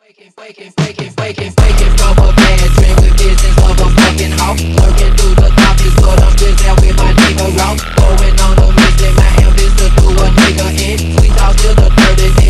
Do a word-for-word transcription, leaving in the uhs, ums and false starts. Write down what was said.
Faking, faking, faking, faking, faking from a bad dream with visions of a fucking hawk. Lurking through the topics, but I'm just out with my nigga wrong. Going on a mission, my ambition to do a nigga in. Sweet talk till the third